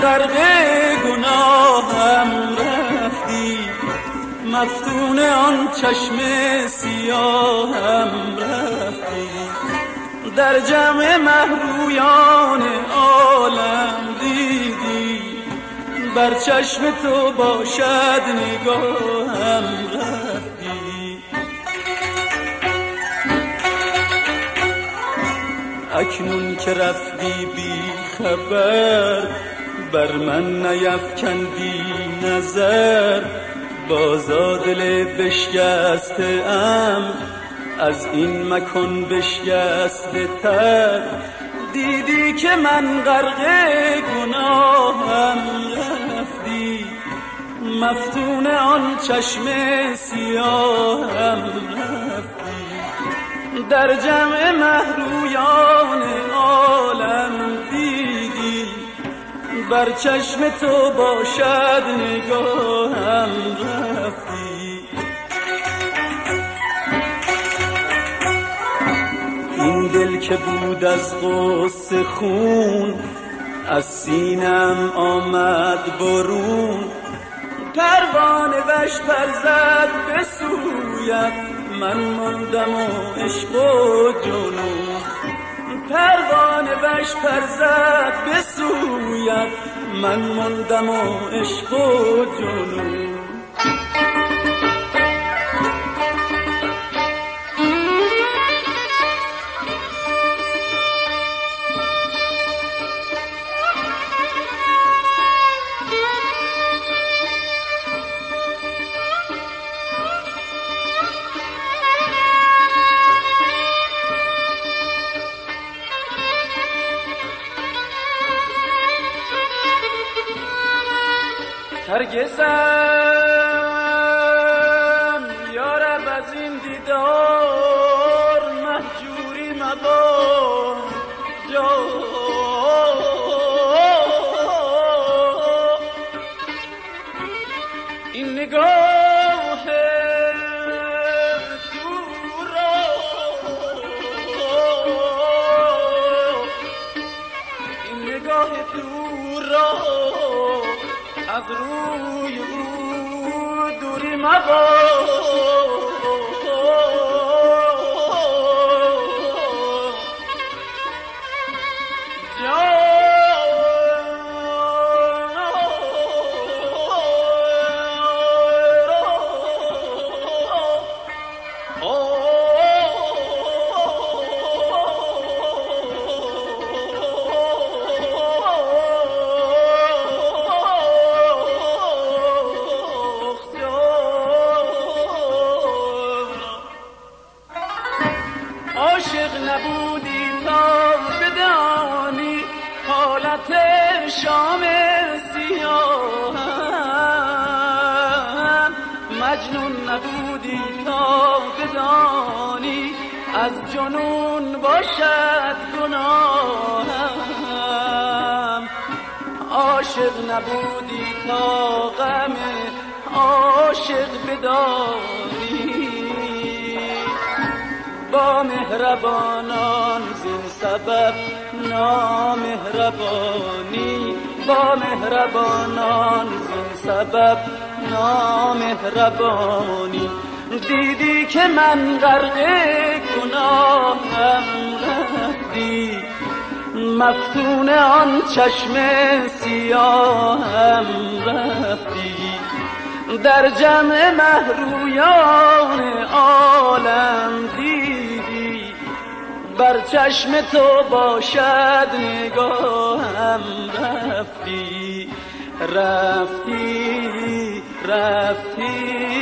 غرق گناهم رفتی، مفتون آن چشم سیاهم رفتی، در جمع مهرویان عالم دیدی، بر چشم تو باشد نگاهم رفتی. اکنون که رفتی بی خبر، بر من نیفکندی نظر، بازا دل بشکسته ام، از این مکن بشکسته تر، دیدی که من غرق گناهم رفتی، مفتون آن چشم سیاهم رفتی، در جمع مهرویان عالم دیدی، بر چشم تو باشد نگاهم رفتی. این دل که بود از غصه خون، از سینم آمد برون، پروانه وش پر زد به سویت، من ماندم و عشق و جنون، پروانه وش پر زد به سویت، من ماندم و عشق و جنون. هرگزم یارب از این دیدار مهجوری مباد جا، این نگاه دور را، این نگاه دور را از روی او دوری مباد. عاشق نبودی تا بدانی حالت شام سیاهم، مجنون نبودی تا بدانی از جنون باشد گناهم، عاشق نبودی تا غم عاشق بدانی، با مهربانان زین سبب نامهربانی، با مهربانان زین سبب نامهربانی، دیدی که من غرق گناهم رفتی، مفتون آن چشم سیاهم رفتی، در جمع مهرویان عالم دیدی، بر چشم تو باشد نگاهم رفتی، رفتی رفتی